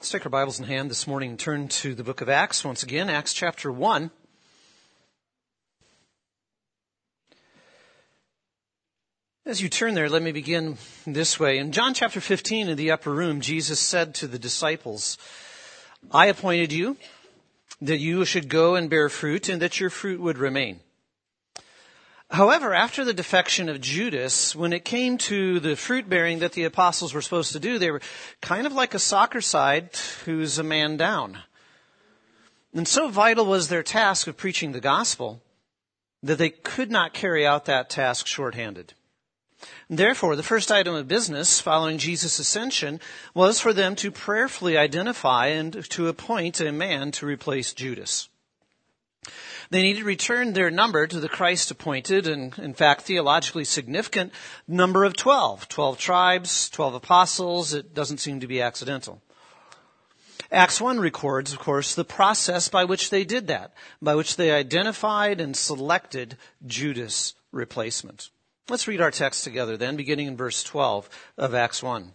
Let's take our Bibles in hand this morning and turn to the book of Acts once again, Acts chapter 1. As you turn there, let me begin this way. In John chapter 15 in the upper room, Jesus said to the disciples, I appointed you that you should go and bear fruit and that your fruit would remain. However, after the defection of Judas, when it came to the fruit bearing that the apostles were supposed to do, they were kind of like a soccer side who's a man down. And so vital was their task of preaching the gospel that they could not carry out that task shorthanded. Therefore, the first item of business following Jesus' ascension was for them to prayerfully identify and to appoint a man to replace Judas. They needed to return their number to the Christ-appointed and, in fact, theologically significant number of 12. 12 tribes, 12 apostles. It doesn't seem to be accidental. Acts 1 records, of course, the process by which they did that, by which they identified and selected Judas' replacement. Let's read our text together then, beginning in verse 12 of Acts 1.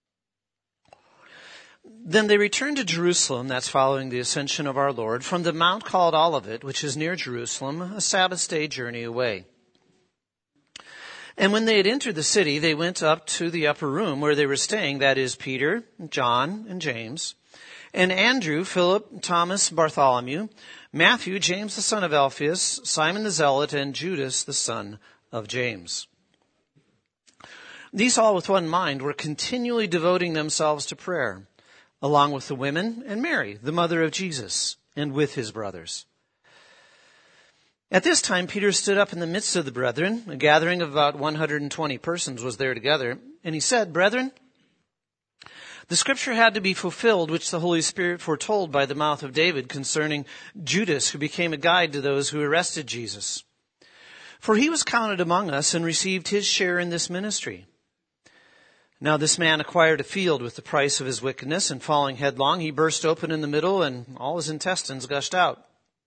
Then they returned to Jerusalem, that's following the ascension of our Lord, from the mount called Olivet, which is near Jerusalem, a Sabbath day journey away. And when they had entered the city, they went up to the upper room where they were staying, that is, Peter, John, and James, and Andrew, Philip, Thomas, Bartholomew, Matthew, James the son of Alphaeus, Simon the Zealot, and Judas the son of James. These all with one mind were continually devoting themselves to prayer, along with the women and Mary, the mother of Jesus, and with his brothers. At this time, Peter stood up in the midst of the brethren. A gathering of about 120 persons was there together. And he said, Brethren, the scripture had to be fulfilled, which the Holy Spirit foretold by the mouth of David concerning Judas, who became a guide to those who arrested Jesus. For he was counted among us and received his share in this ministry. Now this man acquired a field with the price of his wickedness, and falling headlong, he burst open in the middle, and all his intestines gushed out.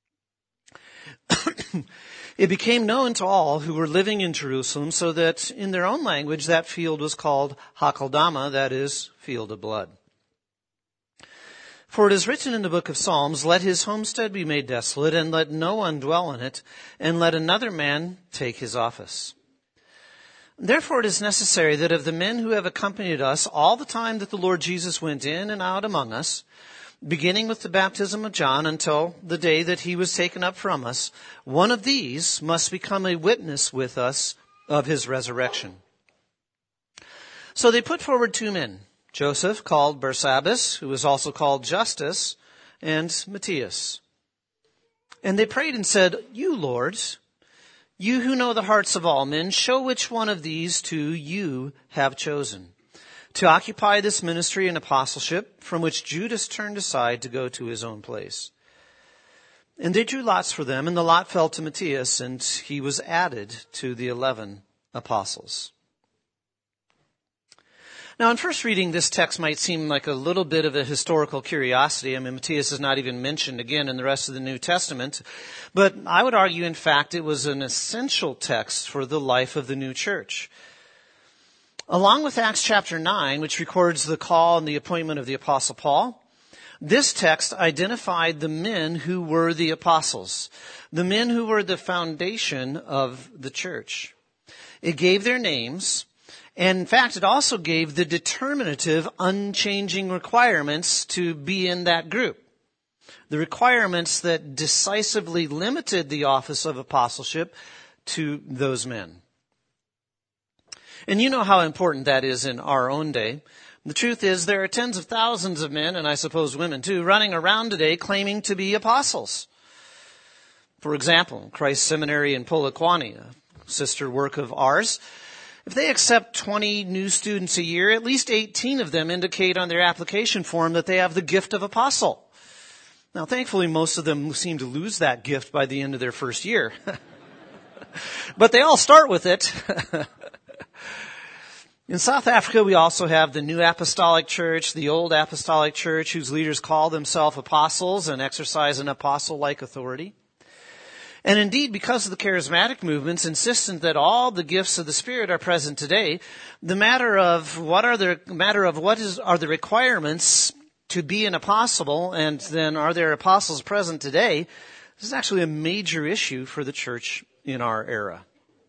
It became known to all who were living in Jerusalem, so that in their own language that field was called Hakeldama, that is, field of blood. For it is written in the book of Psalms, Let his homestead be made desolate, and let no one dwell in it, and let another man take his office. Therefore it is necessary that of the men who have accompanied us all the time that the Lord Jesus went in and out among us, beginning with the baptism of John until the day that he was taken up from us, one of these must become a witness with us of his resurrection. So they put forward 2 men, Joseph, called Barsabbas, who was also called Justus, and Matthias. And they prayed and said, You, Lord, you who know the hearts of all men, show which one of these 2 you have chosen to occupy this ministry and apostleship from which Judas turned aside to go to his own place. And they drew lots for them, and the lot fell to Matthias, and he was added to the 11 apostles. Now, in first reading, this text might seem like a little bit of a historical curiosity. I mean, Matthias is not even mentioned again in the rest of the New Testament. But I would argue, in fact, it was an essential text for the life of the new church. Along with Acts chapter 9, which records the call and the appointment of the Apostle Paul, this text identified the men who were the apostles, the men who were the foundation of the church. It gave their names. And in fact, it also gave the determinative, unchanging requirements to be in that group. The requirements that decisively limited the office of apostleship to those men. And you know how important that is in our own day. The truth is there are tens of thousands of men, and I suppose women too, running around today claiming to be apostles. For example, Christ Seminary in Polokwane, a sister work of ours, if they accept 20 new students a year, at least 18 of them indicate on their application form that they have the gift of apostle. Now, thankfully, most of them seem to lose that gift by the end of their first year. But they all start with it. In South Africa, we also have the New Apostolic Church, the Old Apostolic Church, whose leaders call themselves apostles and exercise an apostle-like authority. And indeed, because of the charismatic movements insistent that all the gifts of the Spirit are present today, the matter of what are the requirements to be an apostle, and then are there apostles present today? This is actually a major issue for the church in our era.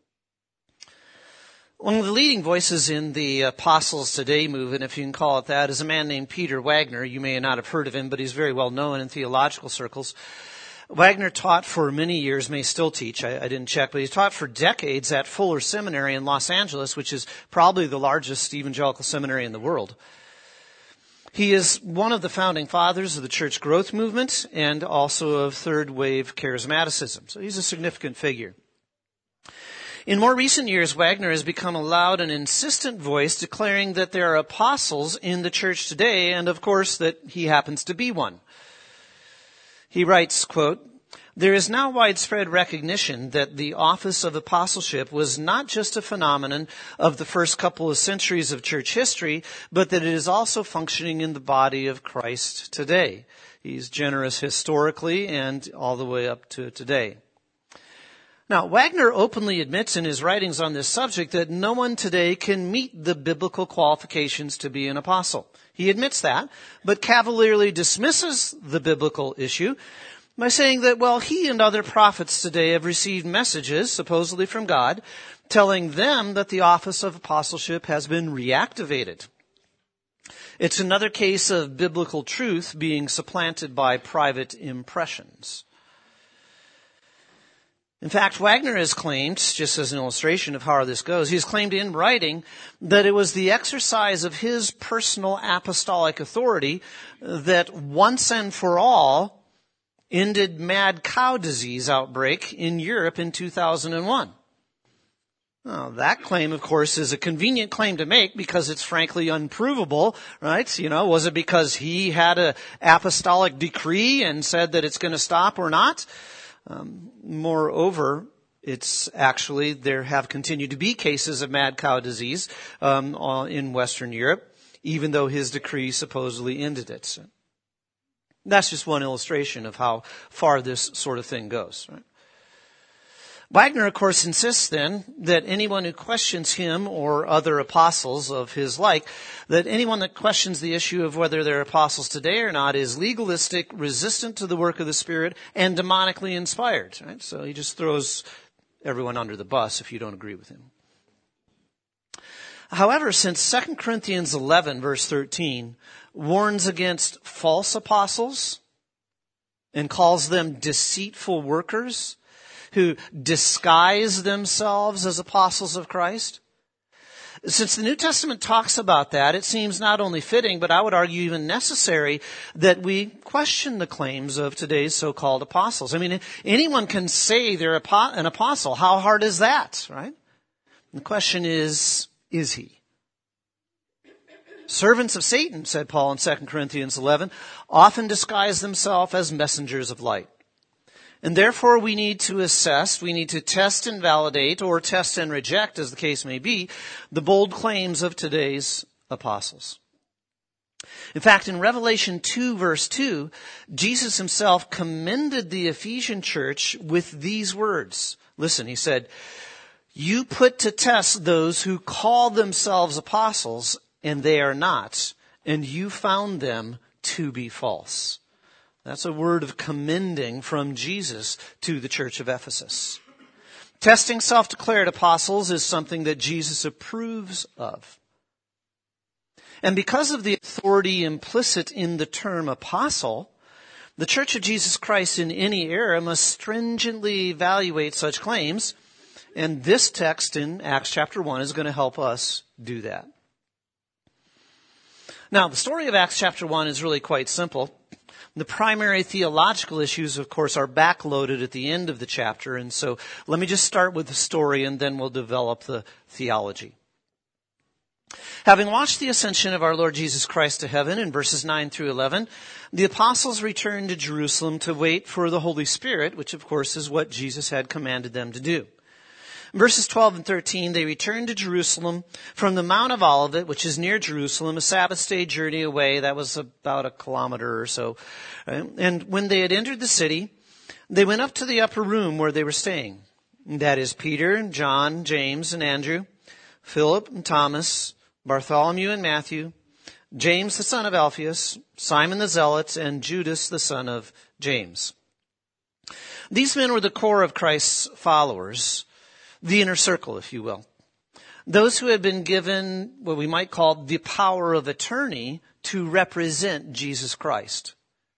One of the leading voices in the Apostles Today movement, if you can call it that, is a man named Peter Wagner. You may not have heard of him, but he's very well known in theological circles. Wagner taught for many years, may still teach, I didn't check, but he's taught for decades at Fuller Seminary in Los Angeles, which is probably the largest evangelical seminary in the world. He is one of the founding fathers of the church growth movement and also of third wave charismaticism. So he's a significant figure. In more recent years, Wagner has become a loud and insistent voice declaring that there are apostles in the church today, and of course that he happens to be one. He writes, quote, "There is now widespread recognition that the office of apostleship was not just a phenomenon of the first couple of centuries of church history, but that it is also functioning in the body of Christ today." He's generous historically and all the way up to today. Now, Wagner openly admits in his writings on this subject that no one today can meet the biblical qualifications to be an apostle. He admits that, but cavalierly dismisses the biblical issue by saying that, well, he and other prophets today have received messages, supposedly from God, telling them that the office of apostleship has been reactivated. It's another case of biblical truth being supplanted by private impressions. In fact, Wagner has claimed, just as an illustration of how this goes, he has claimed in writing that it was the exercise of his personal apostolic authority that once and for all ended mad cow disease outbreak in Europe in 2001. Now, that claim, of course, is a convenient claim to make because it's frankly unprovable, right? You know, was it because he had an apostolic decree and said that it's going to stop or not? Moreover, it's actually, there have continued to be cases of mad cow disease in Western Europe, even though his decree supposedly ended it. So that's just one illustration of how far this sort of thing goes, right? Wagner, of course, insists then that anyone who questions him or other apostles of his like, that anyone that questions the issue of whether they're apostles today or not is legalistic, resistant to the work of the Spirit, and demonically inspired. Right? So he just throws everyone under the bus if you don't agree with him. However, since 2 Corinthians 11, verse 13, warns against false apostles and calls them deceitful workers, who disguise themselves as apostles of Christ. Since the New Testament talks about that, it seems not only fitting, but I would argue even necessary that we question the claims of today's so-called apostles. I mean, anyone can say they're an apostle. How hard is that, right? The question is he? Servants of Satan, said Paul in 2 Corinthians 11, often disguise themselves as messengers of light. And therefore we need to assess, we need to test and validate, or test and reject, as the case may be, the bold claims of today's apostles. In fact, in Revelation 2, verse 2, Jesus himself commended the Ephesian church with these words. Listen, he said, "You put to test those who call themselves apostles, and they are not, and you found them to be false." That's a word of commending from Jesus to the church of Ephesus. Testing self-declared apostles is something that Jesus approves of. And because of the authority implicit in the term apostle, the Church of Jesus Christ in any era must stringently evaluate such claims, and this text in Acts chapter 1 is going to help us do that. Now, the story of Acts chapter 1 is really quite simple. The primary theological issues, of course, are backloaded at the end of the chapter. And so let me just start with the story and then we'll develop the theology. Having watched the ascension of our Lord Jesus Christ to heaven in verses 9 through 11, the apostles returned to Jerusalem to wait for the Holy Spirit, which of course is what Jesus had commanded them to do. In verses 12 and 13, they returned to Jerusalem from the Mount of Olivet, which is near Jerusalem, a Sabbath day journey away. That was about 1 kilometer or so. And when they had entered the city, they went up to the upper room where they were staying. That is Peter and John, James and Andrew, Philip and Thomas, Bartholomew and Matthew, James the son of Alphaeus, Simon the Zealot, and Judas the son of James. These men were the core of Christ's followers, the inner circle, if you will. Those who had been given what we might call the power of attorney to represent Jesus Christ.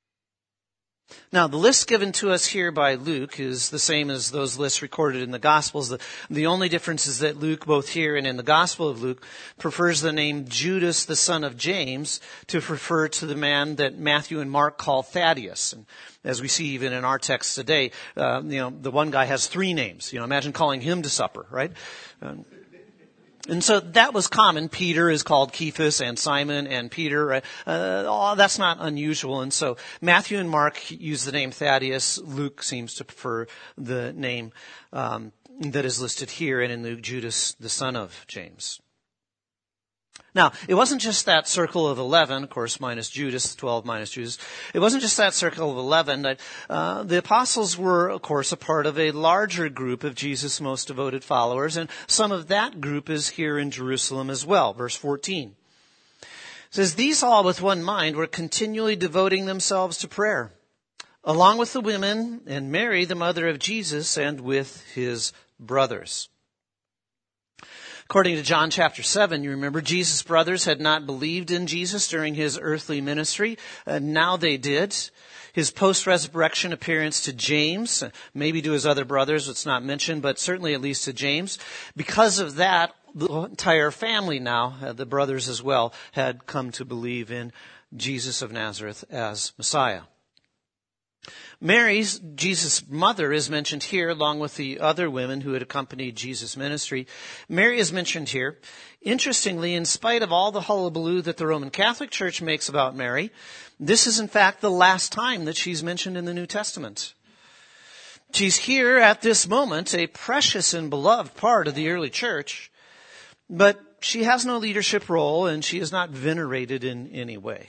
Now, the list given to us here by Luke is the same as those lists recorded in the Gospels. The only difference is that Luke, both here and in the Gospel of Luke, prefers the name Judas, the son of James, to refer to the man that Matthew and Mark call Thaddeus. And as we see even in our text today, the one guy has 3 names. Imagine calling him to supper, right? And so that was common. Peter is called Cephas, and Simon and Peter. That's not unusual. And so Matthew and Mark use the name Thaddeus. Luke seems to prefer the name that is listed here, and in Luke, Judas, the son of James. Now, it wasn't just that circle of 11, of course, minus Judas, 12 minus Judas. It wasn't just that circle of 11. The apostles were, of course, a part of a larger group of Jesus' most devoted followers, and some of that group is here in Jerusalem as well. Verse 14. It says, "These all with one mind were continually devoting themselves to prayer, along with the women and Mary, the mother of Jesus, and with his brothers." According to John chapter 7, you remember Jesus' brothers had not believed in Jesus during his earthly ministry. Now they did. His post-resurrection appearance to James, maybe to his other brothers, it's not mentioned, but certainly at least to James. Because of that, the entire family now, the brothers as well, had come to believe in Jesus of Nazareth as Messiah. Mary, Jesus' mother, is mentioned here along with the other women who had accompanied Jesus' ministry. Mary is mentioned here. Interestingly, in spite of all the hullabaloo that the Roman Catholic Church makes about Mary, this is in fact the last time that she's mentioned in the New Testament. She's here at this moment, a precious and beloved part of the early church, but she has no leadership role and she is not venerated in any way.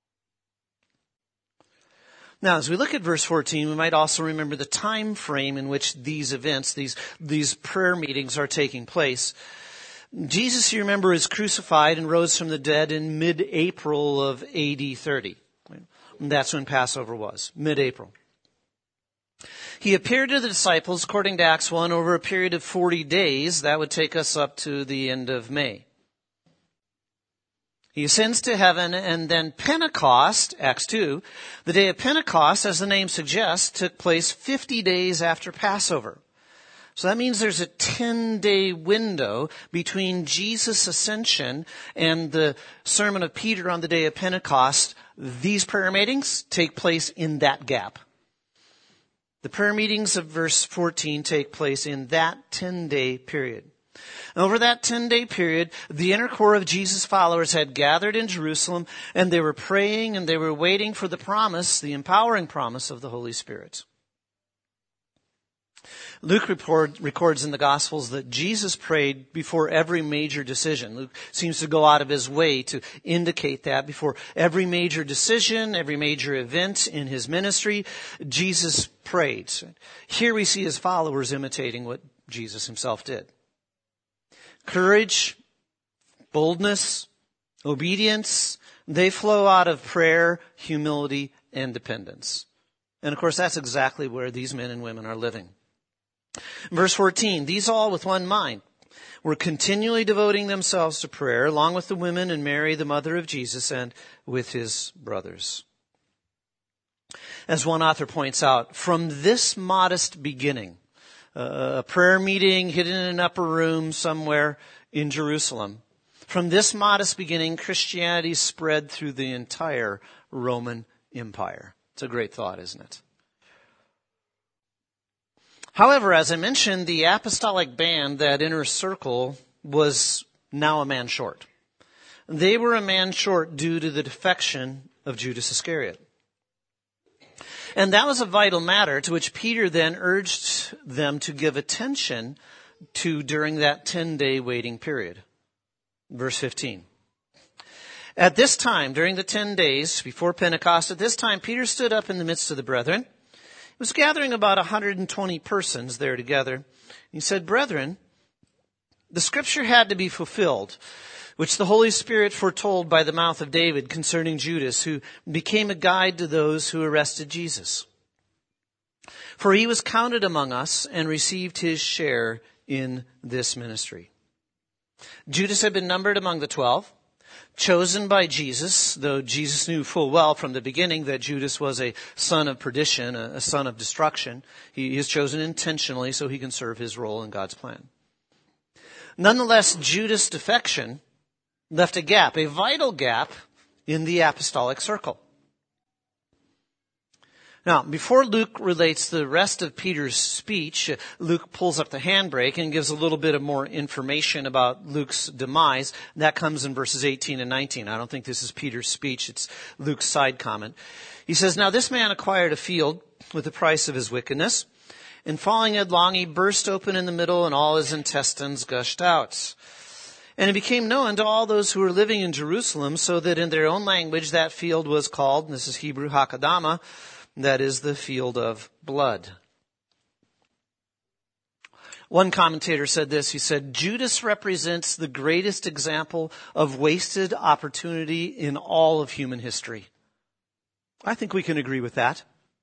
Now, as we look at verse 14, we might also remember the time frame in which these events, these prayer meetings are taking place. Jesus, you remember, is crucified and rose from the dead in mid-April of AD 30. And that's when Passover was, mid-April. He appeared to the disciples, according to Acts 1, over a period of 40 days. That would take us up to the end of May. He ascends to heaven, and then Pentecost, Acts 2, the day of Pentecost, as the name suggests, took place 50 days after Passover. So that means there's a 10-day window between Jesus' ascension and the sermon of Peter on the day of Pentecost. These prayer meetings take place in that gap. The prayer meetings of verse 14 take place in that 10-day period. Over that 10-day period, the inner core of Jesus' followers had gathered in Jerusalem, and they were praying and they were waiting for the promise, the empowering promise of the Holy Spirit. Luke records in the Gospels that Jesus prayed before every major decision. Luke seems to go out of his way to indicate that before every major decision, every major event in his ministry, Jesus prayed. Here we see his followers imitating what Jesus himself did. Courage, boldness, obedience, they flow out of prayer, humility, and dependence. And of course, that's exactly where these men and women are living. Verse 14, "These all with one mind were continually devoting themselves to prayer, along with the women and Mary, the mother of Jesus, and with his brothers." As one author points out, from this modest beginning, a prayer meeting hidden in an upper room somewhere in Jerusalem. From this modest beginning, Christianity spread through the entire Roman Empire. It's a great thought, isn't it? However, as I mentioned, the apostolic band, that inner circle, was now a man short. They were a man short due to the defection of Judas Iscariot. And that was a vital matter to which Peter then urged them to give attention to during that 10-day waiting period. Verse 15. "At this time, during the 10 days before Pentecost, at this time Peter stood up in the midst of the brethren. He was gathering about 120 persons there together. He said, 'Brethren, the scripture had to be fulfilled, which the Holy Spirit foretold by the mouth of David concerning Judas, who became a guide to those who arrested Jesus. For he was counted among us and received his share in this ministry. Judas had been numbered among the 12, chosen by Jesus, though Jesus knew full well from the beginning that Judas was a son of perdition, a son of destruction. He is chosen intentionally so he can serve his role in God's plan. Nonetheless, Judas' defection left a gap, a vital gap in the apostolic circle. Now, before Luke relates the rest of Peter's speech, Luke pulls up the handbrake and gives a little bit of more information about Luke's demise. That comes in verses 18 and 19. I don't think this is Peter's speech. It's Luke's side comment. He says, "Now this man acquired a field with the price of his wickedness, and falling headlong, he burst open in the middle, and all his intestines gushed out. And it became known to all those who were living in Jerusalem, so that in their own language that field was called," and this is Hebrew, Hakadama, that is the field of blood. One commentator said this. He said, "Judas represents the greatest example of wasted opportunity in all of human history." I think we can agree with that.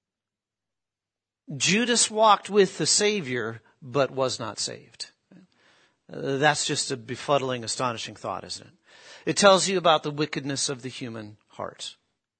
Judas walked with the Savior, but was not saved. That's just a befuddling, astonishing thought, isn't it? It tells you about the wickedness of the human heart.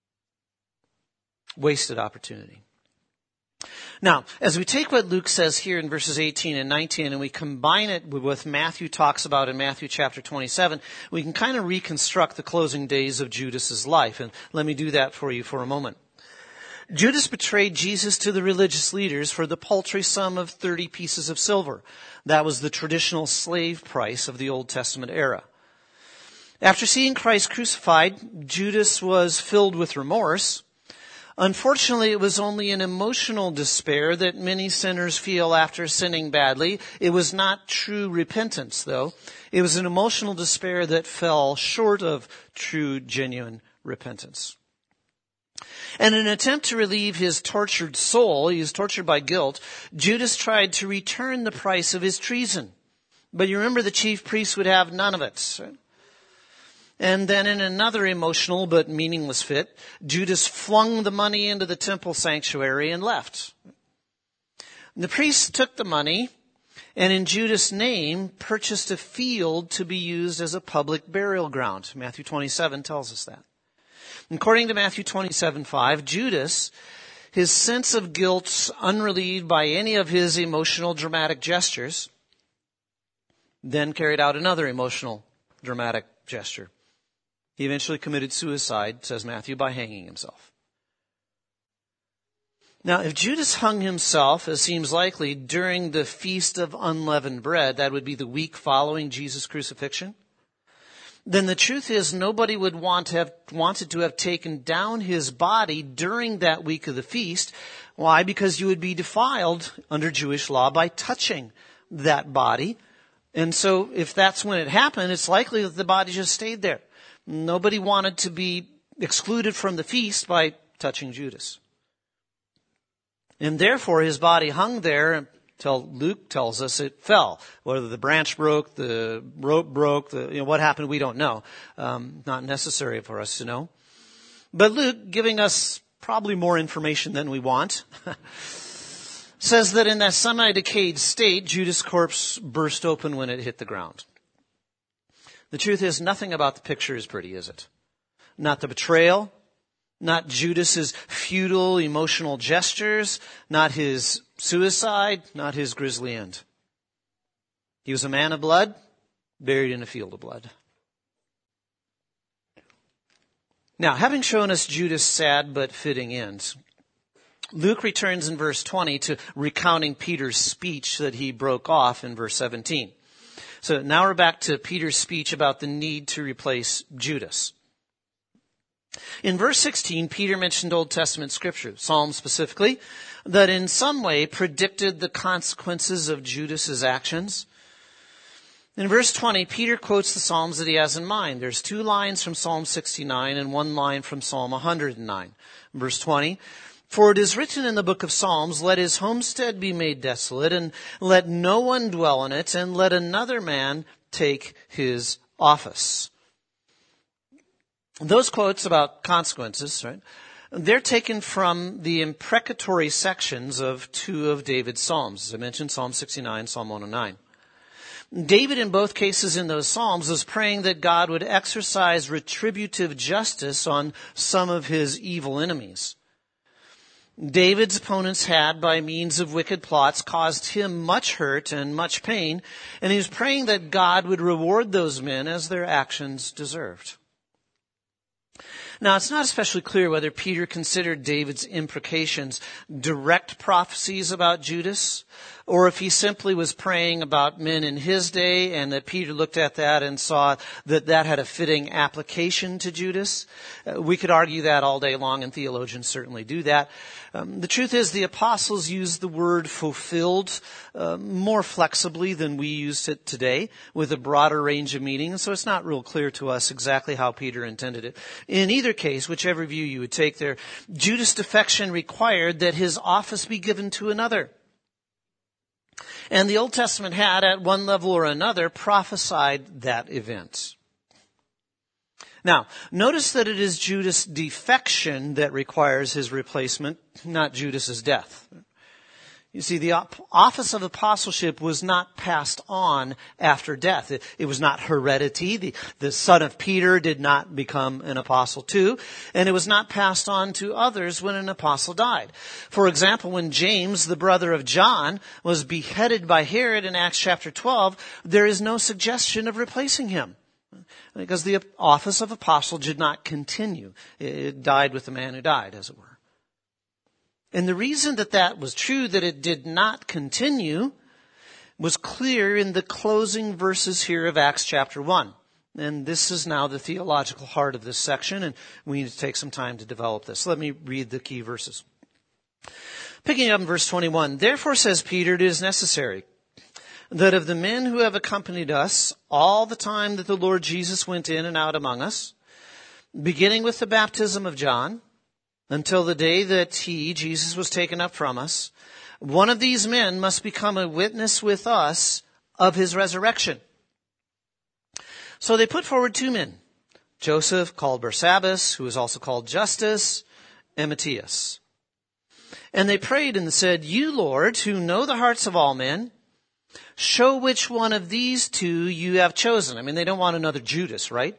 Wasted opportunity. Now, as we take what Luke says here in verses 18 and 19 and we combine it with what Matthew talks about in Matthew chapter 27, we can kind of reconstruct the closing days of Judas's life. And let me do that for you for a moment. Judas betrayed Jesus to the religious leaders for the paltry sum of 30 pieces of silver. That was the traditional slave price of the Old Testament era. After seeing Christ crucified, Judas was filled with remorse. Unfortunately, it was only an emotional despair that many sinners feel after sinning badly. It was not true repentance, though. It was an emotional despair that fell short of true, genuine repentance. And in an attempt to relieve his tortured soul, he was tortured by guilt, Judas tried to return the price of his treason. But you remember the chief priests would have none of it. And then in another emotional but meaningless fit, Judas flung the money into the temple sanctuary and left. The priests took the money and in Judas' name purchased a field to be used as a public burial ground. Matthew 27 tells us that. According to Matthew 27:5, Judas, his sense of guilt unrelieved by any of his emotional dramatic gestures, then carried out another emotional dramatic gesture. He eventually committed suicide, says Matthew, by hanging himself. Now, if Judas hung himself, as seems likely, during the Feast of Unleavened Bread, that would be the week following Jesus' crucifixion, then the truth is nobody would wanted to have taken down his body during that week of the feast. Why? Because you would be defiled under Jewish law by touching that body. And so if that's when it happened, it's likely that the body just stayed there. Nobody wanted to be excluded from the feast by touching Judas. And therefore his body hung there until Luke tells us it fell. Whether the branch broke, the rope broke, what happened, we don't know. Not necessary for us to know. But Luke, giving us probably more information than we want, says that in that semi-decayed state, Judas' corpse burst open when it hit the ground. The truth is, nothing about the picture is pretty, is it? Not the betrayal, not Judas's futile emotional gestures, not his suicide, not his grisly end. He was a man of blood, buried in a field of blood. Now, having shown us Judas' sad but fitting end, Luke returns in verse 20 to recounting Peter's speech that he broke off in verse 17. So now we're back to Peter's speech about the need to replace Judas. In verse 16, Peter mentioned Old Testament scripture, Psalms specifically, that in some way predicted the consequences of Judas's actions. In verse 20, Peter quotes the Psalms that he has in mind. There's 2 lines from Psalm 69 and 1 line from Psalm 109. Verse 20, "For it is written in the book of Psalms, let his homestead be made desolate, and let no one dwell in it, and let another man take his office." Those quotes about consequences, right, they're taken from the imprecatory sections of two of David's Psalms. As I mentioned, Psalm 69, Psalm 109. David, in both cases in those Psalms, was praying that God would exercise retributive justice on some of his evil enemies. David's opponents had, by means of wicked plots, caused him much hurt and much pain, and he was praying that God would reward those men as their actions deserved. Now, it's not especially clear whether Peter considered David's imprecations direct prophecies about Judas, or if he simply was praying about men in his day and that Peter looked at that and saw that that had a fitting application to Judas. We could argue that all day long, and theologians certainly do that. The truth is the apostles used the word fulfilled more flexibly than we use it today, with a broader range of meaning, so it's not real clear to us exactly how Peter intended it. In either case, whichever view you would take there, Judas' defection required that his office be given to another. And the Old Testament had, at one level or another, prophesied that event. Now, notice that it is Judas' defection that requires his replacement, not Judas' death. You see, the office of apostleship was not passed on after death. It was not heredity. The son of Peter did not become an apostle too, and it was not passed on to others when an apostle died. For example, when James, the brother of John, was beheaded by Herod in Acts chapter 12, there is no suggestion of replacing him, because the office of apostle did not continue. It died with the man who died, as it were. And the reason that that was true, that it did not continue, was clear in the closing verses here of Acts chapter 1. And this is now the theological heart of this section, and we need to take some time to develop this. Let me read the key verses. Picking up in verse 21, "Therefore, says Peter, it is necessary that of the men who have accompanied us all the time that the Lord Jesus went in and out among us, beginning with the baptism of John, until the day that he, Jesus, was taken up from us, one of these men must become a witness with us of his resurrection." So they put forward two men, Joseph, called Barsabbas, who is also called Justus, and Matthias. And they prayed and said, "You, Lord, who know the hearts of all men, show which one of these two you have chosen." I mean, they don't want another Judas, right?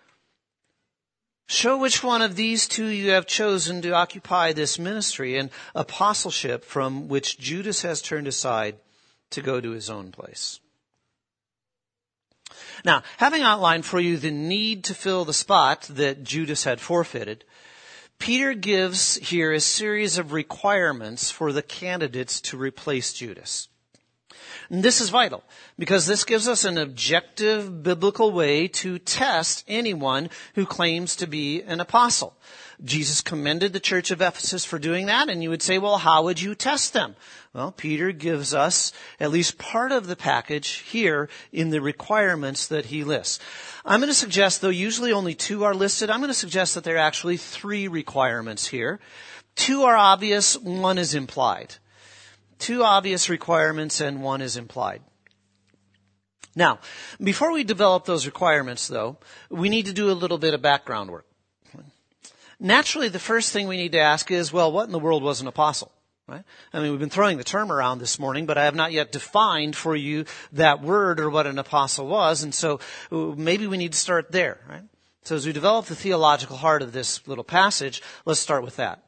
"Show which one of these two you have chosen to occupy this ministry and apostleship from which Judas has turned aside to go to his own place." Now, having outlined for you the need to fill the spot that Judas had forfeited, Peter gives here a series of requirements for the candidates to replace Judas. And this is vital, because this gives us an objective biblical way to test anyone who claims to be an apostle. Jesus commended the church of Ephesus for doing that, and you would say, well, how would you test them? Well, Peter gives us at least part of the package here in the requirements that he lists. I'm going to suggest, though usually only two are listed, I'm going to suggest that there are actually three requirements here. Two are obvious, one is implied. Two obvious requirements and one is implied. Now, before we develop those requirements, though, we need to do a little bit of background work. Naturally, the first thing we need to ask is, well, what in the world was an apostle? Right? I mean, we've been throwing the term around this morning, but I have not yet defined for you that word or what an apostle was, and so maybe we need to start there. Right? So as we develop the theological heart of this little passage, let's start with that.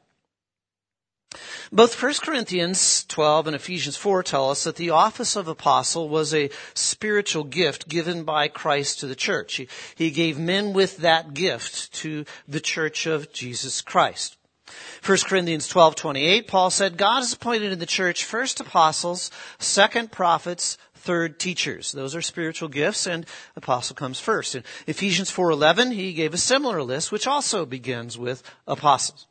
Both 1 Corinthians 12 and Ephesians 4 tell us that the office of apostle was a spiritual gift given by Christ to the church. He gave men with that gift to the church of Jesus Christ. 1 Corinthians 12:28, Paul said, "God has appointed in the church first apostles, second prophets, third teachers." Those are spiritual gifts, and apostle comes first. In Ephesians 4:11, he gave a similar list, which also begins with apostles.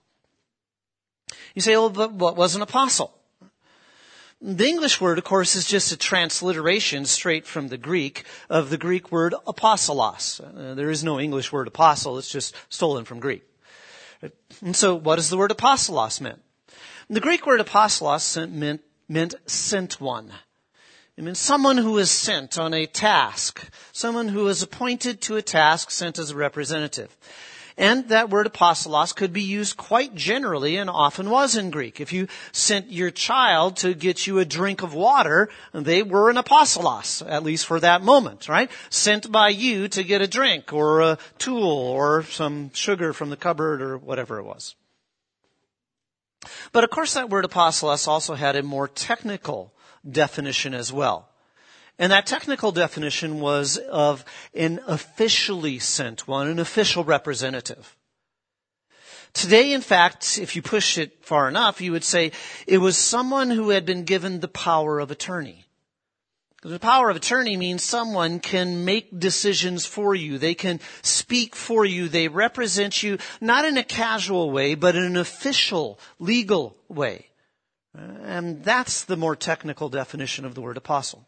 You say, well, but what was an apostle? The English word, of course, is just a transliteration straight from the Greek of the Greek word apostolos. There is no English word apostle. It's just stolen from Greek. And so what does the word apostolos mean? The Greek word apostolos meant sent one. It means someone who is sent on a task. Someone who is appointed to a task, sent as a representative. And that word apostolos could be used quite generally and often was in Greek. If you sent your child to get you a drink of water, they were an apostolos, at least for that moment, right? Sent by you to get a drink or a tool or some sugar from the cupboard or whatever it was. But of course that word apostolos also had a more technical definition as well. And that technical definition was of an officially sent one, an official representative. Today, in fact, if you push it far enough, you would say it was someone who had been given the power of attorney. The power of attorney means someone can make decisions for you. They can speak for you. They represent you not in a casual way, but in an official, legal way. And that's the more technical definition of the word apostle.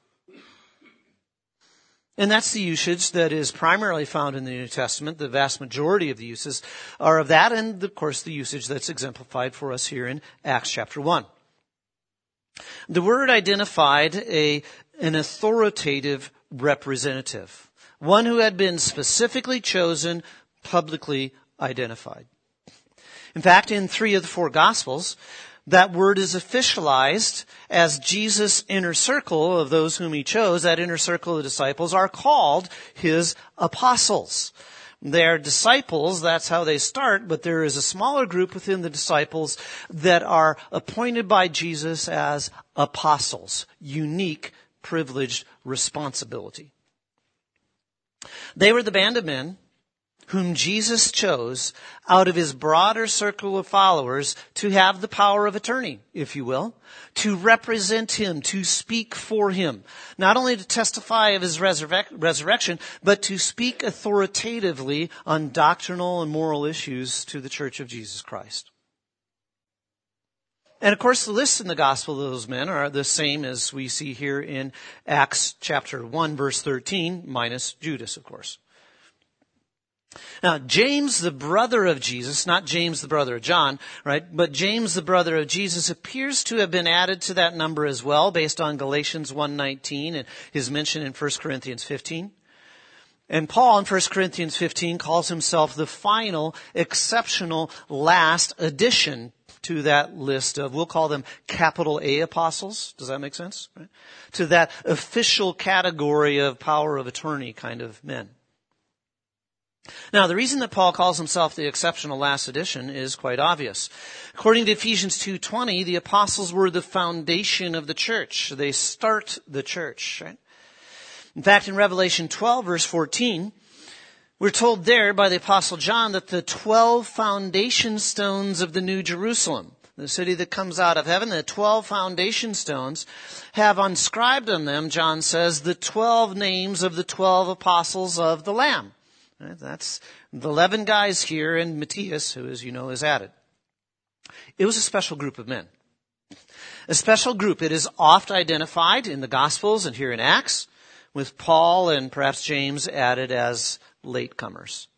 And that's the usage that is primarily found in the New Testament. The vast majority of the uses are of that, and of course the usage that's exemplified for us here in Acts chapter 1. The word identified an authoritative representative, one who had been specifically chosen, publicly identified. In fact, in 3 of the 4 Gospels, that word is officialized as Jesus' inner circle of those whom he chose. That inner circle of disciples are called his apostles. They're disciples, that's how they start, but there is a smaller group within the disciples that are appointed by Jesus as apostles. Unique, privileged responsibility. They were the band of men whom Jesus chose out of his broader circle of followers to have the power of attorney, if you will, to represent him, to speak for him, not only to testify of his resurrection, but to speak authoritatively on doctrinal and moral issues to the Church of Jesus Christ. And of course, the lists in the gospel of those men are the same as we see here in Acts chapter 1, verse 13, minus Judas, of course. Now, James, the brother of Jesus, not James, the brother of John, right? But James, the brother of Jesus, appears to have been added to that number as well, based on Galatians 1:19 and his mention in 1 Corinthians 15. And Paul in 1 Corinthians 15 calls himself the final, exceptional, last addition to that list of, we'll call them capital A apostles. Does that make sense? Right? To that official category of power of attorney kind of men. Now, the reason that Paul calls himself the exceptional last edition is quite obvious. According to Ephesians 2:20, the apostles were the foundation of the church. They start the church. Right? In fact, in Revelation 12, verse 14, we're told there by the apostle John that the 12 foundation stones of the New Jerusalem, the city that comes out of heaven, the 12 foundation stones have inscribed on them, John says, the 12 names of the 12 apostles of the Lamb. That's the 11 guys here, and Matthias, who, as you know, is added. It was a special group of men. A special group. It is oft identified in the Gospels and here in Acts, with Paul and perhaps James added as latecomers.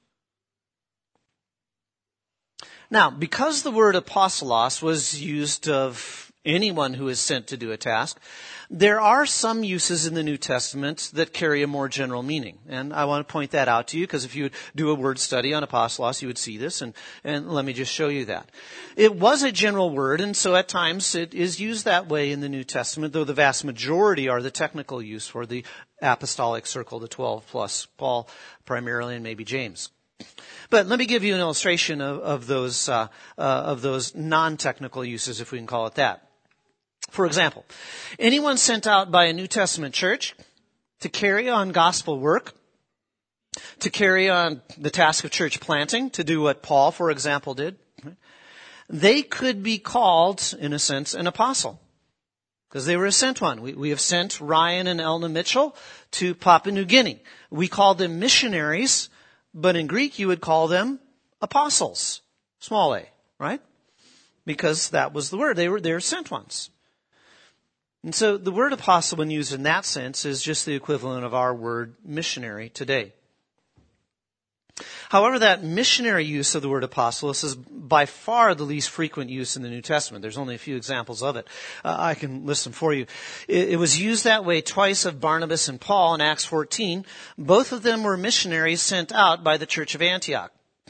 Now, because the word apostolos was used of anyone who is sent to do a task, there are some uses in the New Testament that carry a more general meaning. And I want to point that out to you, because if you would do a word study on apostolos, you would see this, and let me just show you that. It was a general word, and so at times it is used that way in the New Testament, though the vast majority are the technical use for the apostolic circle, the 12 plus Paul primarily, and maybe James. But let me give you an illustration of those non-technical uses, if we can call it that. For example, anyone sent out by a New Testament church to carry on gospel work, to carry on the task of church planting, to do what Paul, for example, did, they could be called, in a sense, an apostle, because they were a sent one. We have sent Ryan and Elna Mitchell to Papua New Guinea. We call them missionaries, but in Greek you would call them apostles, small a, right? Because that was the word. They're sent ones. And so the word apostle, when used in that sense, is just the equivalent of our word missionary today. However, that missionary use of the word apostolos is by far the least frequent use in the New Testament. There's only a few examples of it. I can list them for you. It was used that way twice of Barnabas and Paul in Acts 14. Both of them were missionaries sent out by the church of Antioch.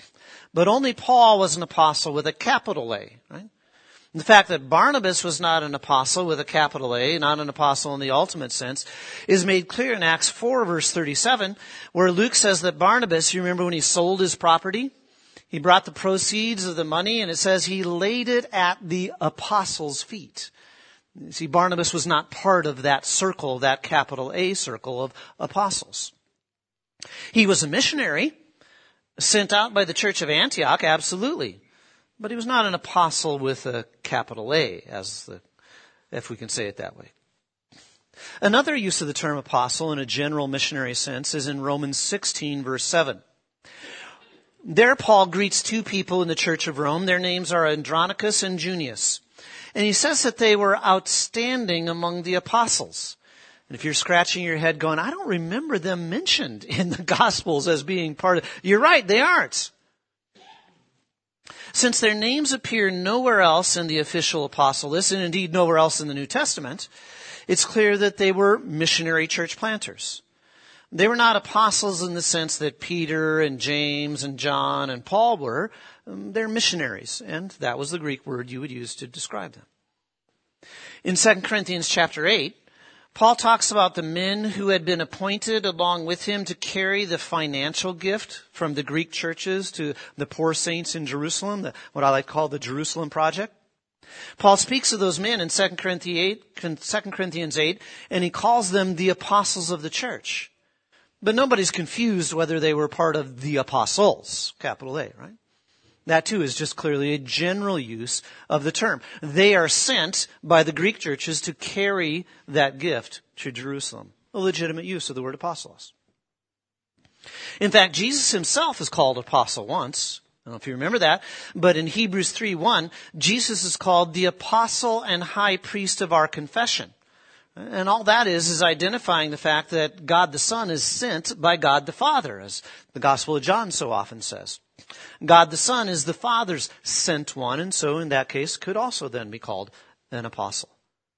But only Paul was an apostle with a capital A, right? The fact that Barnabas was not an apostle with a capital A, not an apostle in the ultimate sense, is made clear in Acts 4 verse 37, where Luke says that Barnabas, you remember when he sold his property? He brought the proceeds of the money, and it says he laid it at the apostles' feet. You see, Barnabas was not part of that circle, that capital A circle of apostles. He was a missionary, sent out by the church of Antioch, absolutely. But he was not an apostle with a capital A, if we can say it that way. Another use of the term apostle in a general missionary sense is in Romans 16, verse 7. There Paul greets two people in the church of Rome. Their names are Andronicus and Junius. And he says that they were outstanding among the apostles. And if you're scratching your head going, I don't remember them mentioned in the Gospels as being part of... You're right, they aren't. Since their names appear nowhere else in the official apostle list, and indeed nowhere else in the New Testament, it's clear that they were missionary church planters. They were not apostles in the sense that Peter and James and John and Paul were. They're missionaries, and that was the Greek word you would use to describe them. In 2 Corinthians chapter 8, Paul talks about the men who had been appointed along with him to carry the financial gift from the Greek churches to the poor saints in Jerusalem, what I like to call the Jerusalem Project. Paul speaks of those men in 2 Corinthians 8, and he calls them the apostles of the church. But nobody's confused whether they were part of the apostles, capital A, right? That too is just clearly a general use of the term. They are sent by the Greek churches to carry that gift to Jerusalem. A legitimate use of the word apostles. In fact, Jesus himself is called apostle once. I don't know if you remember that, but in Hebrews 3:1, Jesus is called the apostle and high priest of our confession. And all that is identifying the fact that God the Son is sent by God the Father, as the Gospel of John so often says. God the Son is the Father's sent one, and so in that case could also then be called an apostle.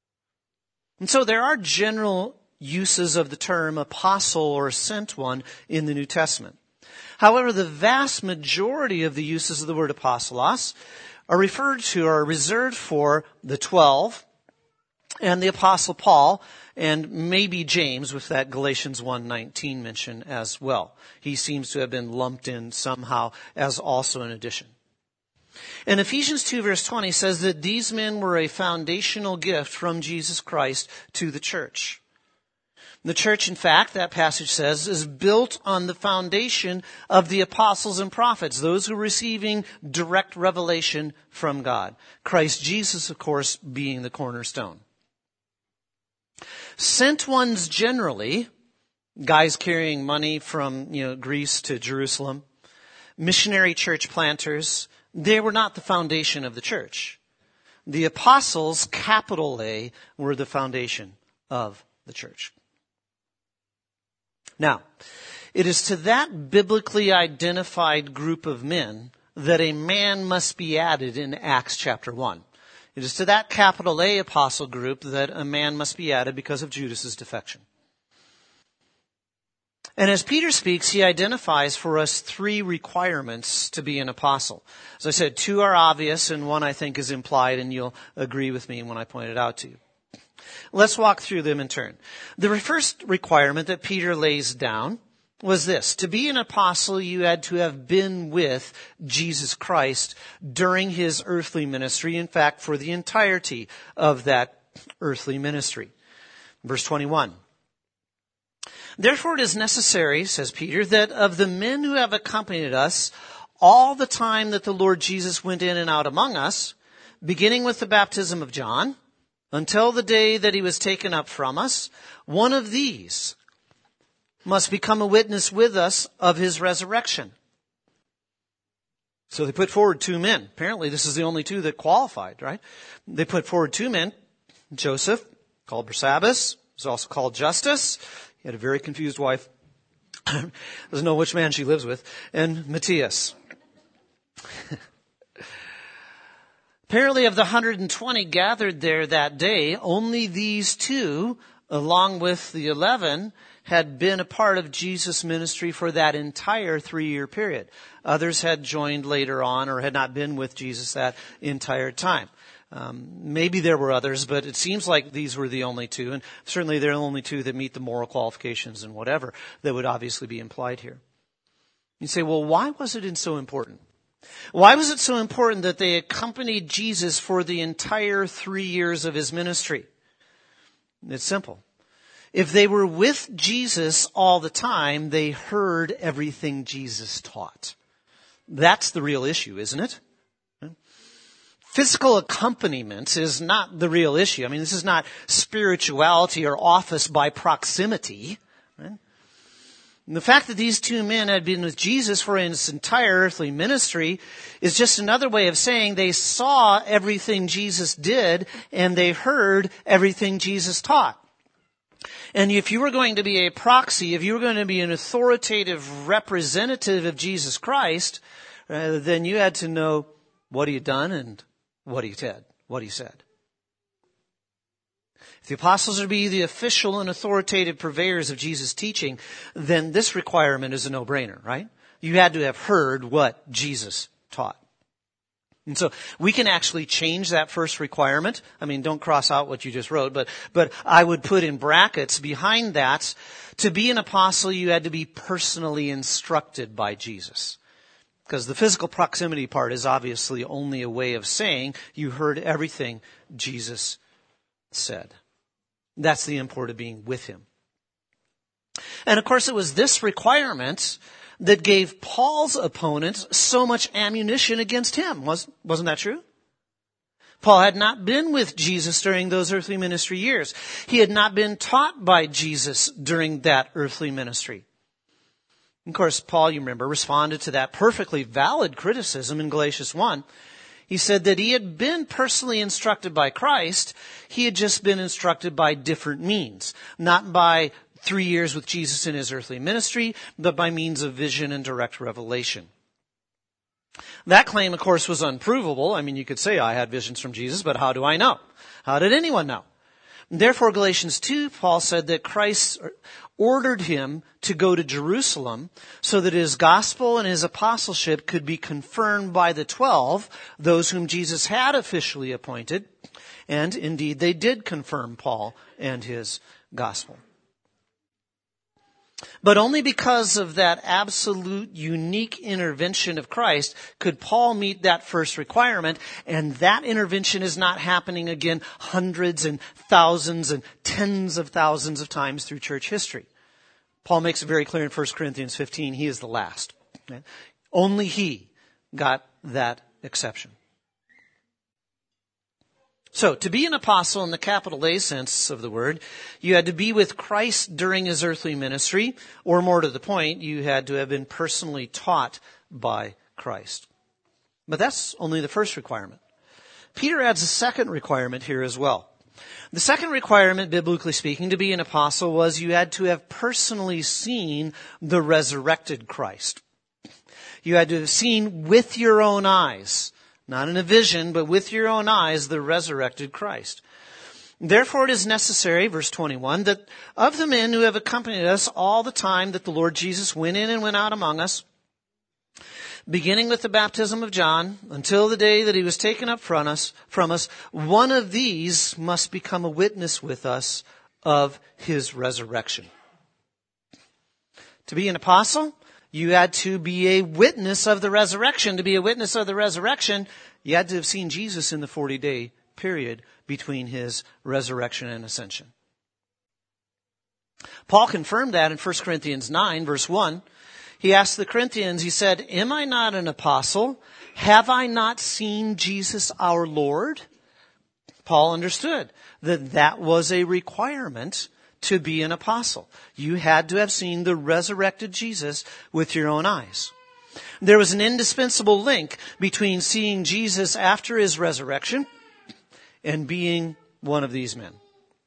And so there are general uses of the term apostle or sent one in the New Testament. However, the vast majority of the uses of the word apostolos are reserved for the 12 and the Apostle Paul, and maybe James with that Galatians 1:19 mention as well. He seems to have been lumped in somehow as also an addition. And Ephesians 2 verse 20 says that these men were a foundational gift from Jesus Christ to the church. The church, in fact, that passage says, is built on the foundation of the apostles and prophets, those who are receiving direct revelation from God. Christ Jesus, of course, being the cornerstone. Sent ones generally, guys carrying money from, Greece to Jerusalem, missionary church planters, they were not the foundation of the church. The apostles, capital A, were the foundation of the church. Now, it is to that biblically identified group of men that a man must be added in Acts chapter 1. It is to that capital A apostle group that a man must be added because of Judas's defection. And as Peter speaks, he identifies for us 3 requirements to be an apostle. As I said, 2 are obvious and 1 I think is implied, and you'll agree with me when I point it out to you. Let's walk through them in turn. The first requirement that Peter lays down was this: to be an apostle, you had to have been with Jesus Christ during his earthly ministry. In fact, for the entirety of that earthly ministry. Verse 21. Therefore it is necessary, says Peter, that of the men who have accompanied us all the time that the Lord Jesus went in and out among us, beginning with the baptism of John, until the day that he was taken up from us, one of these must become a witness with us of his resurrection. So they put forward 2 men. Apparently this is the only 2 that qualified, right? They put forward 2 men. Joseph, called Barsabbas, was also called Justus. He had a very confused wife. Doesn't know which man she lives with. And Matthias. Apparently of the 120 gathered there that day, only these 2 along with the 11, had been a part of Jesus' ministry for that entire 3-year period. Others had joined later on or had not been with Jesus that entire time. Maybe there were others, but it seems like these were the only two, and certainly they're the only two that meet the moral qualifications and whatever that would obviously be implied here. You say, well, why was it so important? Why was it so important that they accompanied Jesus for the entire 3 years of his ministry? It's simple. If they were with Jesus all the time, they heard everything Jesus taught. That's the real issue, isn't it? Physical accompaniment is not the real issue. I mean, this is not spirituality or office by proximity. Right? And the fact that these two men had been with Jesus for his entire earthly ministry is just another way of saying they saw everything Jesus did and they heard everything Jesus taught. And if you were going to be a proxy, if you were going to be an authoritative representative of Jesus Christ, then you had to know what he had done and what he said. If the apostles are to be the official and authoritative purveyors of Jesus' teaching, then this requirement is a no-brainer, right? You had to have heard what Jesus taught. And so we can actually change that first requirement. I mean, don't cross out what you just wrote, but I would put in brackets behind that, to be an apostle, you had to be personally instructed by Jesus. Because the physical proximity part is obviously only a way of saying you heard everything Jesus said. That's the import of being with him. And of course, it was this requirement that gave Paul's opponents so much ammunition against him. Wasn't that true? Paul had not been with Jesus during those earthly ministry years. He had not been taught by Jesus during that earthly ministry. Of course, Paul, you remember, responded to that perfectly valid criticism in Galatians 1. He said that he had been personally instructed by Christ. He had just been instructed by different means. Not by 3 years with Jesus in his earthly ministry, but by means of vision and direct revelation. That claim, of course, was unprovable. I mean, you could say, I had visions from Jesus, but how do I know? How did anyone know? Therefore, Galatians 2, Paul said that Christ ordered him to go to Jerusalem so that his gospel and his apostleship could be confirmed by the 12, those whom Jesus had officially appointed. And indeed, they did confirm Paul and his gospel. But only because of that absolute unique intervention of Christ could Paul meet that first requirement, and that intervention is not happening again hundreds and thousands and tens of thousands of times through church history. Paul makes it very clear in 1 Corinthians 15, he is the last. Only he got that exception. So, to be an apostle in the capital A sense of the word, you had to be with Christ during his earthly ministry, or more to the point, you had to have been personally taught by Christ. But that's only the first requirement. Peter adds a second requirement here as well. The second requirement, biblically speaking, to be an apostle was you had to have personally seen the resurrected Christ. You had to have seen with your own eyes, not in a vision, but with your own eyes, the resurrected Christ. Therefore it is necessary, verse 21, that of the men who have accompanied us all the time that the Lord Jesus went in and went out among us, beginning with the baptism of John, until the day that he was taken up from us, one of these must become a witness with us of his resurrection. To be an apostle, you had to be a witness of the resurrection. To be a witness of the resurrection, you had to have seen Jesus in the 40-day period between his resurrection and ascension. Paul confirmed that in 1 Corinthians 9, verse 1. He asked the Corinthians, he said, "Am I not an apostle? Have I not seen Jesus our Lord?" Paul understood that that was a requirement to be an apostle. You had to have seen the resurrected Jesus with your own eyes. There was an indispensable link between seeing Jesus after his resurrection and being one of these men.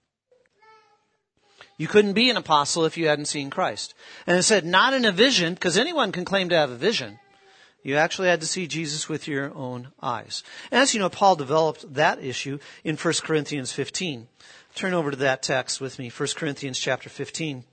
You couldn't be an apostle if you hadn't seen Christ. And it said, not in a vision, because anyone can claim to have a vision. You actually had to see Jesus with your own eyes. And as you know, Paul developed that issue in 1 Corinthians 15. Turn over to that text with me, 1 Corinthians chapter 15.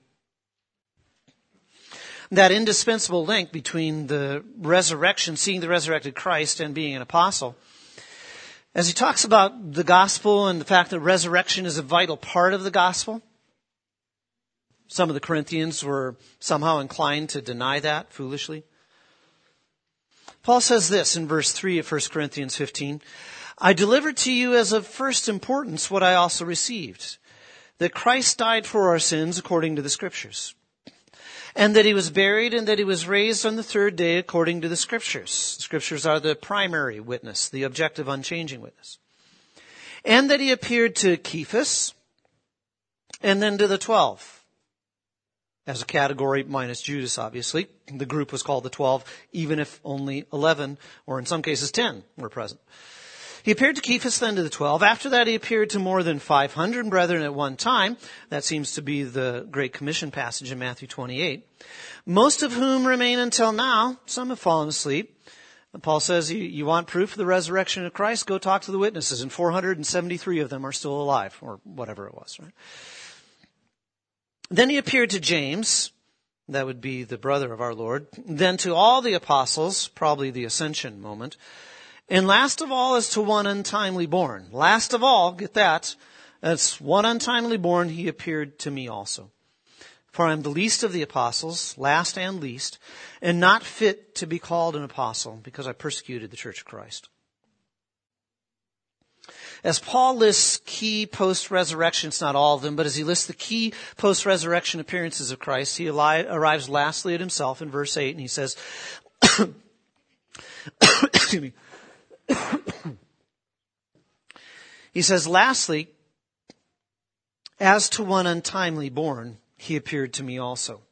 That indispensable link between the resurrection, seeing the resurrected Christ, and being an apostle. As he talks about the gospel and the fact that resurrection is a vital part of the gospel, some of the Corinthians were somehow inclined to deny that foolishly. Paul says this in verse 3 of 1 Corinthians 15, I delivered to you as of first importance what I also received, that Christ died for our sins according to the Scriptures, and that he was buried and that he was raised on the third day according to the Scriptures. The Scriptures are the primary witness, the objective, unchanging witness. And that he appeared to Cephas and then to the 12. As a category minus Judas, obviously. The group was called the 12, even if only 11, or in some cases 10, were present. He appeared to Cephas, then to the 12. After that, he appeared to more than 500 brethren at one time. That seems to be the Great Commission passage in Matthew 28. Most of whom remain until now. Some have fallen asleep. Paul says, you want proof of the resurrection of Christ? Go talk to the witnesses. And 473 of them are still alive, or whatever it was, right? Then he appeared to James. That would be the brother of our Lord. Then to all the apostles, probably the ascension moment. And last of all is to one untimely born. Last of all, get that, that's one untimely born, he appeared to me also. For I am the least of the apostles, last and least, and not fit to be called an apostle, because I persecuted the church of Christ. As Paul lists key post-resurrection, it's not all of them, but as he lists the key post-resurrection appearances of Christ, he arrives lastly at himself in verse 8, and he says, excuse me, he says, lastly, as to one untimely born, he appeared to me also.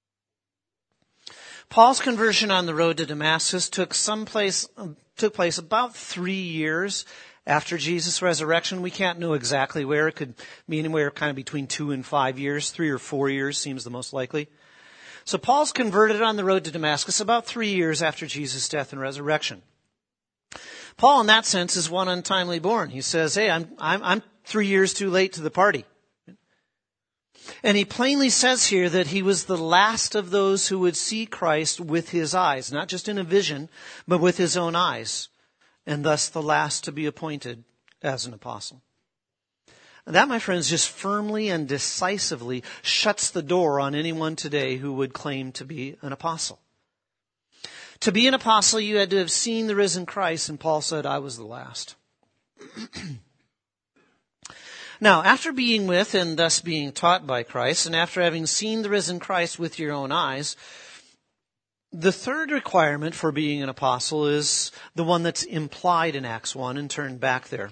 Paul's conversion on the road to Damascus took place about 3 years after Jesus' resurrection. We can't know exactly where. It could be anywhere kind of between 2 and 5 years. 3 or 4 years seems the most likely. So Paul's converted on the road to Damascus about 3 years after Jesus' death and resurrection. Paul, in that sense, is one untimely born. He says, hey, I'm 3 years too late to the party. And he plainly says here that he was the last of those who would see Christ with his eyes, not just in a vision, but with his own eyes, and thus the last to be appointed as an apostle. And that, my friends, just firmly and decisively shuts the door on anyone today who would claim to be an apostle. To be an apostle, you had to have seen the risen Christ, and Paul said, I was the last. Now, after being with and thus being taught by Christ, and after having seen the risen Christ with your own eyes, the third requirement for being an apostle is the one that's implied in Acts 1, and turn back there.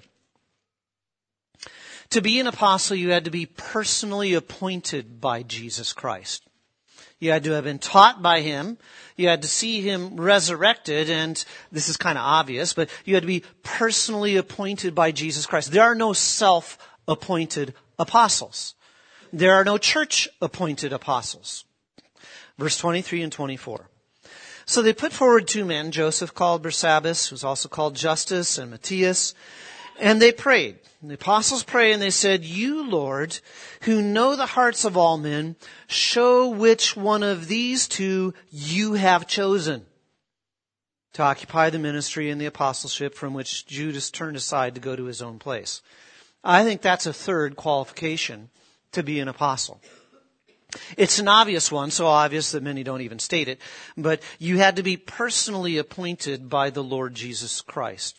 To be an apostle, you had to be personally appointed by Jesus Christ. You had to have been taught by him. You had to see him resurrected, and this is kind of obvious, but you had to be personally appointed by Jesus Christ. There are no self-appointed apostles. There are no church-appointed apostles. Verse 23 and 24. So they put forward 2 men, Joseph called Barsabbas, who's also called Justus, and Matthias, and they prayed. And the apostles prayed, and they said, You, Lord, who know the hearts of all men, show which one of these 2 you have chosen to occupy the ministry and the apostleship from which Judas turned aside to go to his own place. I think that's a third qualification to be an apostle. It's an obvious one, so obvious that many don't even state it, but you had to be personally appointed by the Lord Jesus Christ.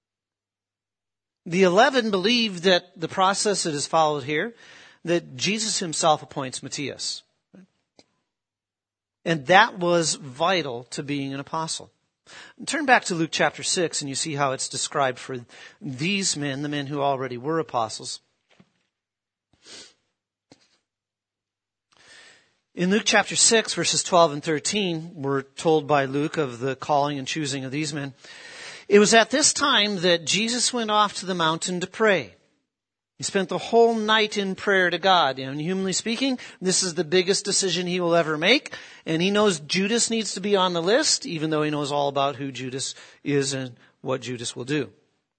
The 11 believed that the process that is followed here, that Jesus himself appoints Matthias. And that was vital to being an apostle. Turn back to Luke chapter 6 and you see how it's described for these men, the men who already were apostles. In Luke chapter 6, verses 12 and 13, we're told by Luke of the calling and choosing of these men. It was at this time that Jesus went off to the mountain to pray. He spent the whole night in prayer to God. And humanly speaking, this is the biggest decision he will ever make. And he knows Judas needs to be on the list, even though he knows all about who Judas is and what Judas will do.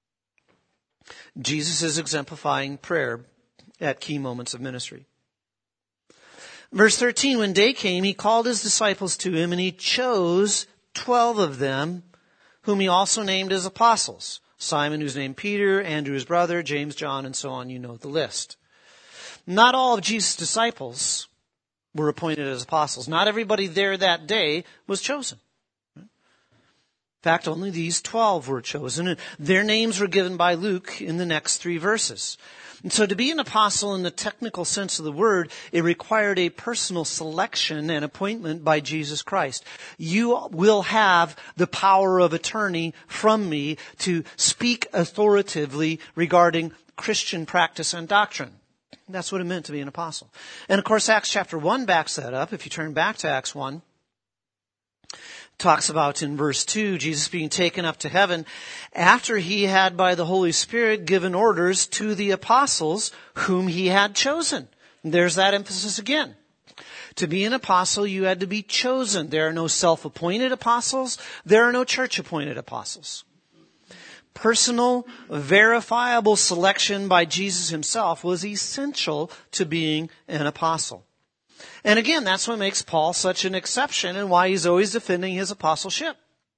Jesus is exemplifying prayer at key moments of ministry. Verse 13, when day came, he called his disciples to him, and he chose 12 of them, whom he also named as apostles. Simon, who's named Peter, Andrew, his brother, James, John, and so on. You know the list. Not all of Jesus' disciples were appointed as apostles. Not everybody there that day was chosen. In fact, only these 12 were chosen, and their names were given by Luke in the next 3 verses. And so to be an apostle in the technical sense of the word, it required a personal selection and appointment by Jesus Christ. You will have the power of attorney from me to speak authoritatively regarding Christian practice and doctrine. That's what it meant to be an apostle. And of course, Acts chapter 1 backs that up. If you turn back to Acts 1, talks about in verse 2, Jesus being taken up to heaven after he had by the Holy Spirit given orders to the apostles whom he had chosen. And there's that emphasis again. To be an apostle, you had to be chosen. There are no self-appointed apostles. There are no church-appointed apostles. Personal, verifiable selection by Jesus himself was essential to being an apostle. And again, that's what makes Paul such an exception and why he's always defending his apostleship.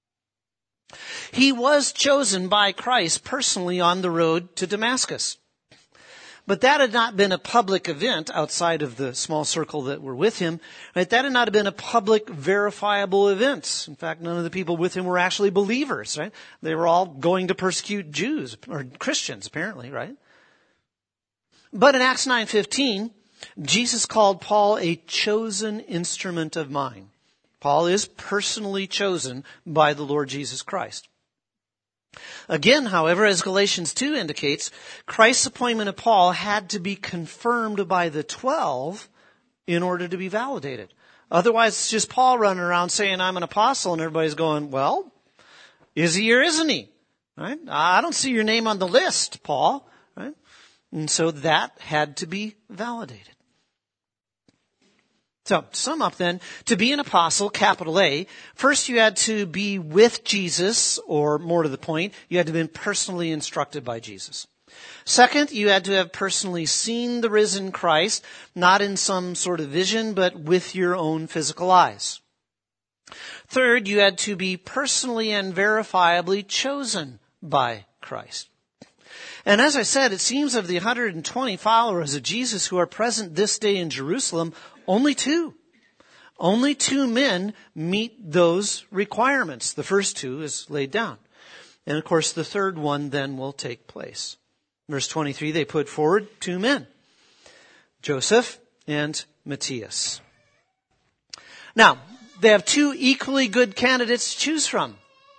He was chosen by Christ personally on the road to Damascus. But that had not been a public event outside of the small circle that were with him. Right? That had not been a public, verifiable event. In fact, none of the people with him were actually believers. Right? They were all going to persecute Jews, or Christians apparently, right? But in Acts 9:15, Jesus called Paul a chosen instrument of mine. Paul is personally chosen by the Lord Jesus Christ. Again, however, as Galatians 2 indicates, Christ's appointment of Paul had to be confirmed by the 12 in order to be validated. Otherwise, it's just Paul running around saying, I'm an apostle, and everybody's going, well, is he or isn't he? Right? I don't see your name on the list, Paul. Right? And so that had to be validated. So, to sum up then, to be an apostle, capital A, first you had to be with Jesus, or more to the point, you had to have been personally instructed by Jesus. Second, you had to have personally seen the risen Christ, not in some sort of vision, but with your own physical eyes. Third, you had to be personally and verifiably chosen by Christ. And as I said, it seems of the 120 followers of Jesus who are present this day in Jerusalem, only 2 men meet those requirements. The first 2 is laid down. And of course, the third one then will take place. Verse 23, they put forward 2 men, Joseph and Matthias. Now, they have 2 equally good candidates to choose from.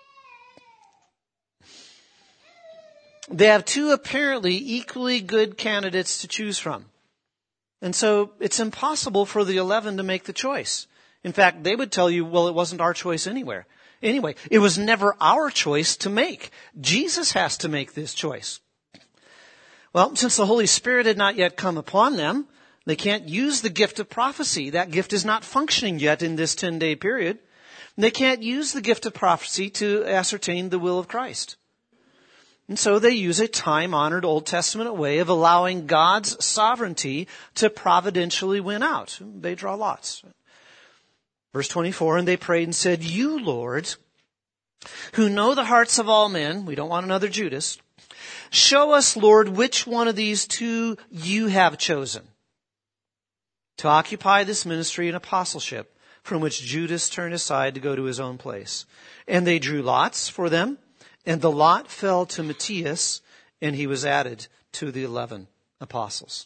They have 2 apparently equally good candidates to choose from. And so it's impossible for the 11 to make the choice. In fact, they would tell you, well, it wasn't our choice anyway. It was never our choice to make. Jesus has to make this choice. Well, since the Holy Spirit had not yet come upon them, they can't use the gift of prophecy. That gift is not functioning yet in this 10-day period. They can't use the gift of prophecy to ascertain the will of Christ. And so they use a time-honored Old Testament way of allowing God's sovereignty to providentially win out. They draw lots. Verse 24, and they prayed and said, you, Lord, who know the hearts of all men, we don't want another Judas, show us, Lord, which one of these 2 you have chosen to occupy this ministry and apostleship from which Judas turned aside to go to his own place. And they drew lots for them. And the lot fell to Matthias, and he was added to the 11 apostles.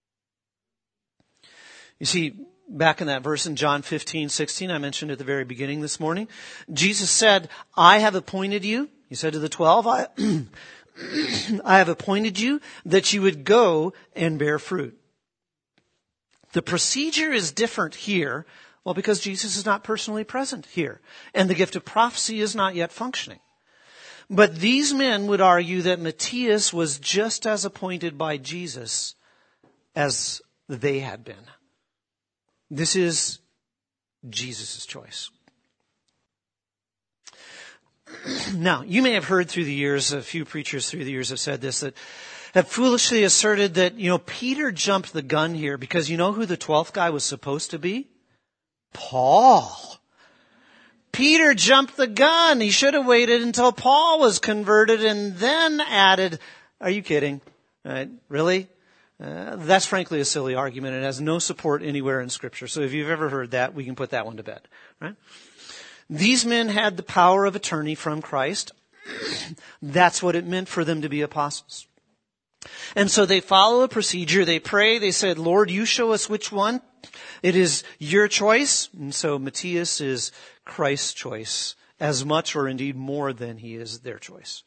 You see, back in that verse in John 15:16, I mentioned at the very beginning this morning, Jesus said, I have appointed you, he said to the 12, I have appointed you that you would go and bear fruit. The procedure is different here, well, because Jesus is not personally present here, and the gift of prophecy is not yet functioning. But these men would argue that Matthias was just as appointed by Jesus as they had been. This is Jesus' choice. Now, you may have heard through the years, a few preachers through the years have said this, that have foolishly asserted that, Peter jumped the gun here because you know who the 12th guy was supposed to be? Paul. Peter jumped the gun. He should have waited until Paul was converted and then added. Are you kidding? Really? That's frankly a silly argument. It has no support anywhere in Scripture. So if you've ever heard that, we can put that one to bed. Right? These men had the power of attorney from Christ. That's what it meant for them to be apostles. And so they follow a procedure. They pray. They said, Lord, you show us which one. It is your choice. And so Matthias is Christ's choice as much or indeed more than he is their choice.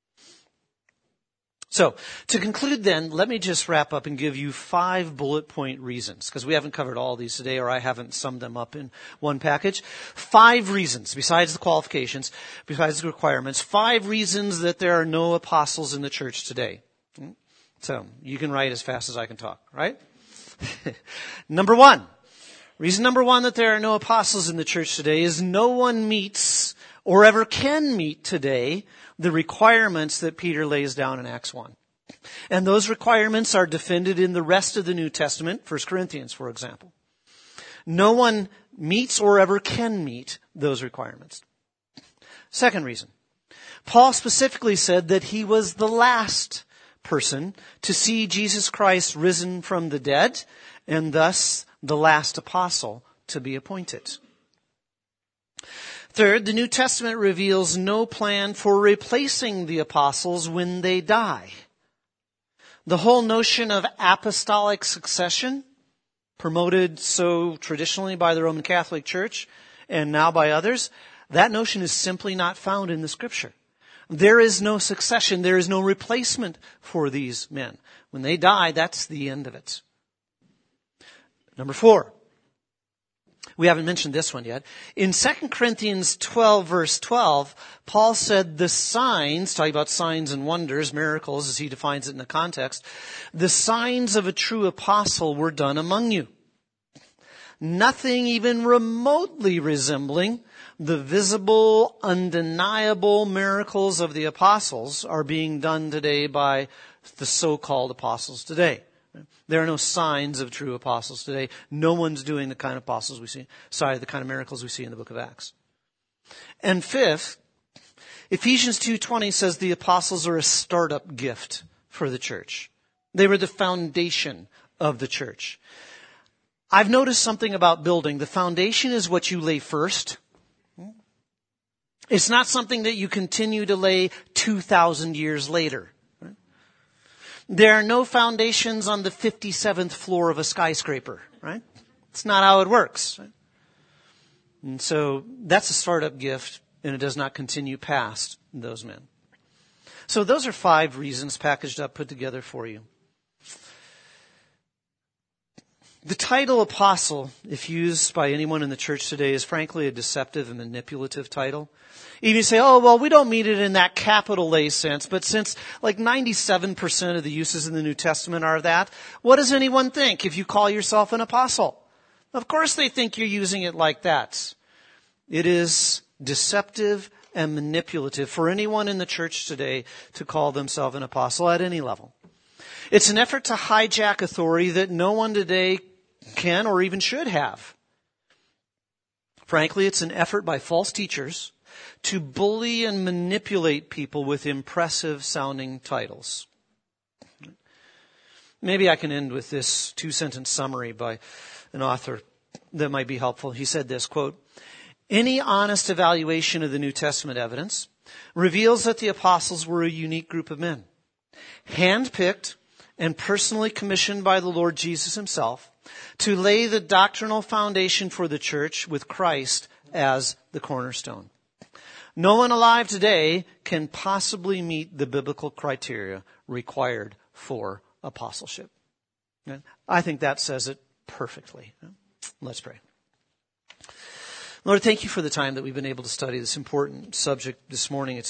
So to conclude then, let me just wrap up and give you 5 bullet point reasons, because we haven't covered all these today, or I haven't summed them up in one package. 5 reasons, besides the qualifications, besides the requirements, 5 reasons that there are no apostles in the church today. So you can write as fast as I can talk, right? Number 1. Reason number 1 that there are no apostles in the church today is no one meets or ever can meet today the requirements that Peter lays down in Acts 1. And those requirements are defended in the rest of the New Testament, 1 Corinthians, for example. No one meets or ever can meet those requirements. Second reason, Paul specifically said that he was the last person to see Jesus Christ risen from the dead, and thus the last apostle to be appointed. Third, the New Testament reveals no plan for replacing the apostles when they die. The whole notion of apostolic succession, promoted so traditionally by the Roman Catholic Church and now by others, that notion is simply not found in the Scripture. There is no succession. There is no replacement for these men. When they die, that's the end of it. Number 4. We haven't mentioned this one yet. In 2 Corinthians 12, verse 12, Paul said the signs, talking about signs and wonders, miracles as he defines it in the context, the signs of a true apostle were done among you. Nothing even remotely resembling the visible, undeniable miracles of the apostles are being done today by the so-called apostles today. There are no signs of true apostles today. No one's doing the kind of apostles we see, the kind of miracles we see in the book of Acts. And 5th, Ephesians 2:20 says the apostles are a startup gift for the church. They were the foundation of the church. I've noticed something about building. The foundation is what you lay first. It's not something that you continue to lay 2,000 years later. There are no foundations on the 57th floor of a skyscraper, right? It's not how it works. Right? And so that's a startup gift, and it does not continue past those men. So those are 5 reasons packaged up, put together for you. The title apostle, if used by anyone in the church today, is frankly a deceptive and manipulative title. Even you say, oh, well, we don't mean it in that capital A sense, but since like 97% of the uses in the New Testament are that, what does anyone think if you call yourself an apostle? Of course they think you're using it like that. It is deceptive and manipulative for anyone in the church today to call themselves an apostle at any level. It's an effort to hijack authority that no one today can or even should have. Frankly, it's an effort by false teachers to bully and manipulate people with impressive sounding titles. Maybe I can end with this 2-sentence summary by an author that might be helpful. He said this, quote, any honest evaluation of the New Testament evidence reveals that the apostles were a unique group of men, handpicked and personally commissioned by the Lord Jesus himself to lay the doctrinal foundation for the church with Christ as the cornerstone. No one alive today can possibly meet the biblical criteria required for apostleship. I think that says it perfectly. Let's pray. Lord, thank you for the time that we've been able to study this important subject this morning. It's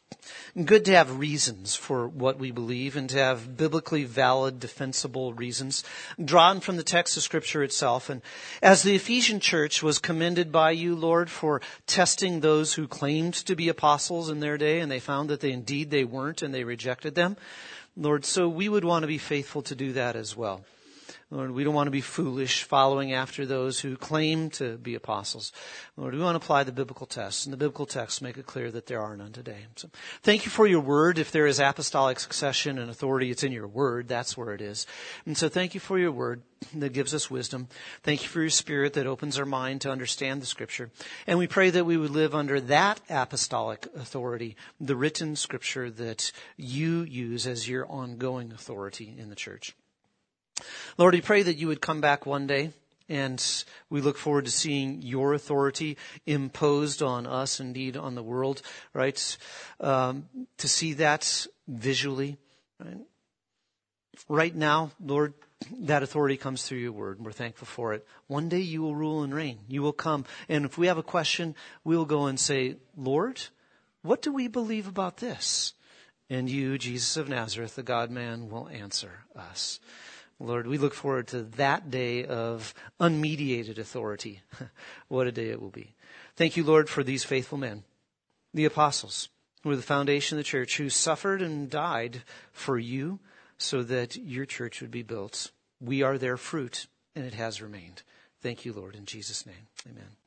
good to have reasons for what we believe and to have biblically valid, defensible reasons drawn from the text of Scripture itself. And as the Ephesian church was commended by you, Lord, for testing those who claimed to be apostles in their day, and they found that they weren't, and they rejected them, Lord, so we would want to be faithful to do that as well. Lord, we don't want to be foolish following after those who claim to be apostles. Lord, we want to apply the biblical tests, and the biblical texts make it clear that there are none today. So thank you for your word. If there is apostolic succession and authority, it's in your word. That's where it is. And so thank you for your word that gives us wisdom. Thank you for your Spirit that opens our mind to understand the Scripture. And we pray that we would live under that apostolic authority, the written Scripture that you use as your ongoing authority in the church. Lord, we pray that you would come back one day, and we look forward to seeing your authority imposed on us, indeed on the world, right? To see that visually, right? Right now, Lord, that authority comes through your word, and we're thankful for it. One day you will rule and reign. You will come, and if we have a question, we'll go and say, Lord, what do we believe about this? And you, Jesus of Nazareth, the God-man, will answer us. Lord, we look forward to that day of unmediated authority. What a day it will be. Thank you, Lord, for these faithful men, the apostles, who are the foundation of the church, who suffered and died for you so that your church would be built. We are their fruit, and it has remained. Thank you, Lord, in Jesus' name. Amen.